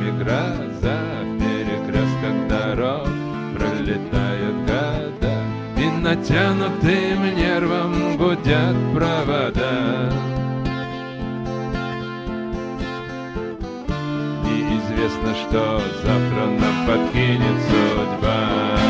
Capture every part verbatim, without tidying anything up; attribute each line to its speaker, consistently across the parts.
Speaker 1: холмами гроза, в перекрестках дорог пролетают года, и натянутым нервом гудят провода. Неизвестно, что завтра нам подкинет судьба.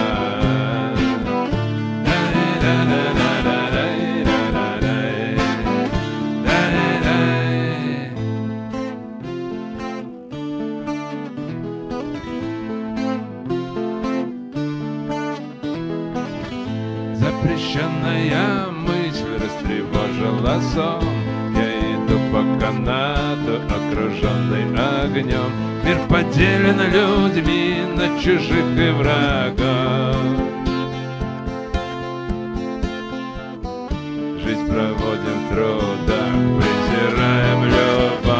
Speaker 1: Запрещенная мысль растревожила сон. Я иду по канату, окруженный огнем. Мир поделен людьми на чужих и врагов. Жизнь проводим в трудах, презираем любовь.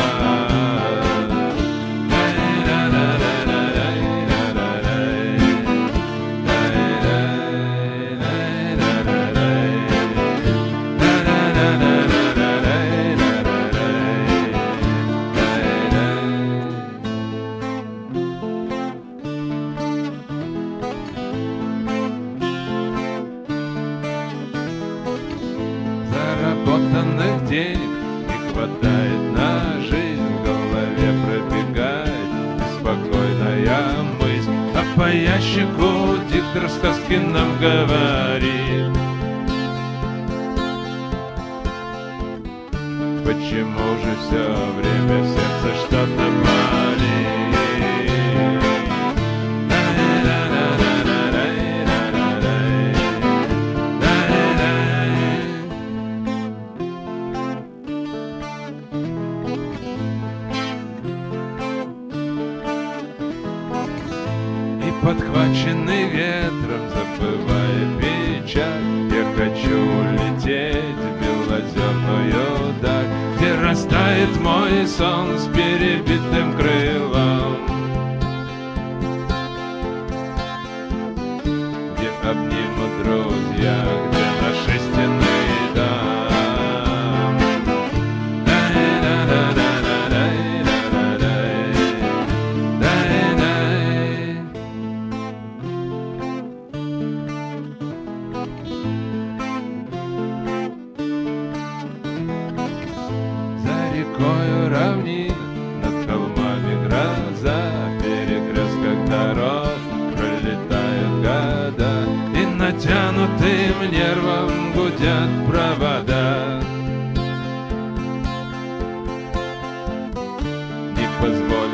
Speaker 1: Заработанных денег не хватает на жизнь, в голове пробегает беспокойная мысль, а по ящику диктор сказки нам говорит. Почему же все время в сердце что-то болит? Подхваченный ветром, забывая печаль, я хочу улететь в белозерную даль, где растает мой сон с перебитым крылом, где обнимут друзья, где наши стены дам. Рекою равнин, над холмами гроза, в перекрестках дорог пролетают года, и натянутым нервом гудят провода. Не позволь